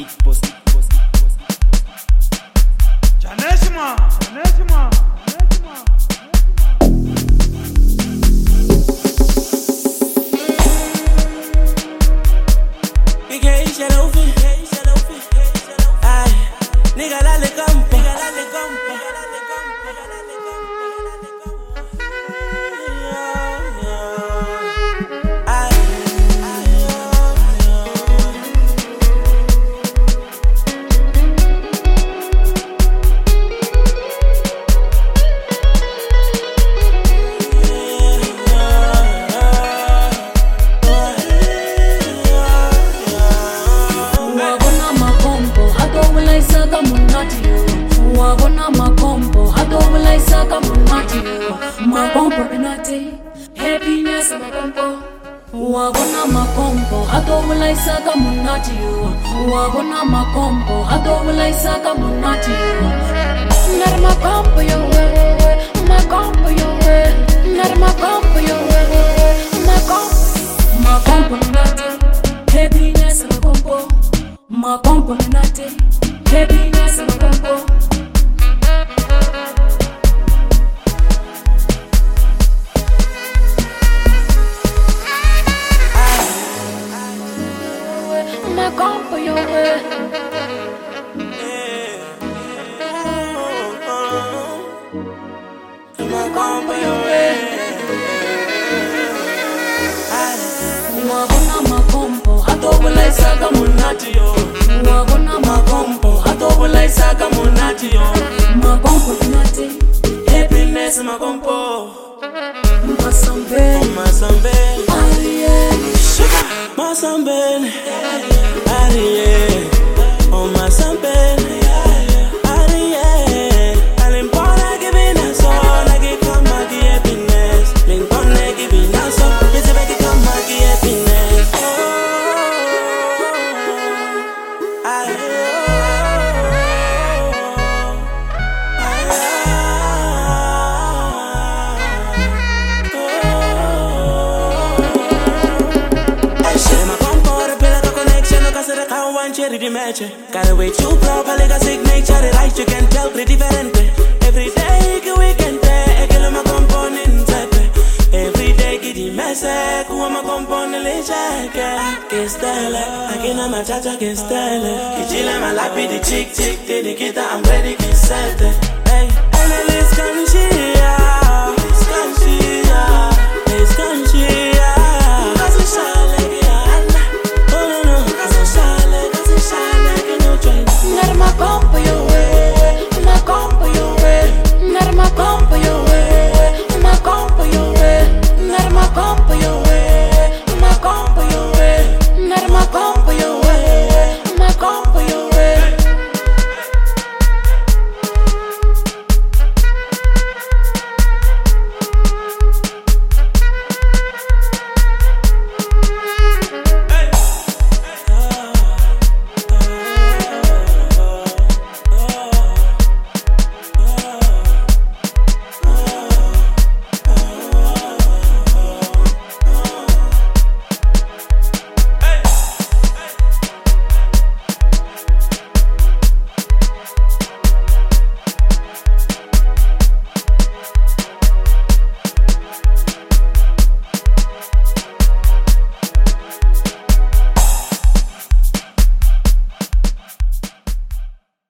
Janeshima. Nigga dale campo. Wagona makombo, ato wala isaka munati. Makombo benate, happiness makombo. Wagona makombo, ato wala isaka munati. Wagona makombo, ato wala isaka munati. Nar makombo yo, makombo yo, nar makombo yo, makombo benate, happiness makombo. Makombo benate, happiness makombo. Makombo yo, makombo yo, wagona makombo, ato wala isaka munati yo. Wagona makombo, ato wala isaka munati yo. Makombo munati, happiness makombo. Masambe, Ariel, Masambe, Ariel, oh Masambe, Ariel. Alimpona giving us all, I give come back happiness. Limpona giving us all, it's about to come back happiness. Cherry match. Gotta wait too proper like a signature. The light you can tell pretty different. Every day que weekend, que lo me compone en sepe. Every day que di mese, como me compone le cheque. Que style, aquí na machacha que style. Que chile my lápiz de chick chick, de Nikita I'm ready que set. Hey, and the list can see ya, list can see ya, list can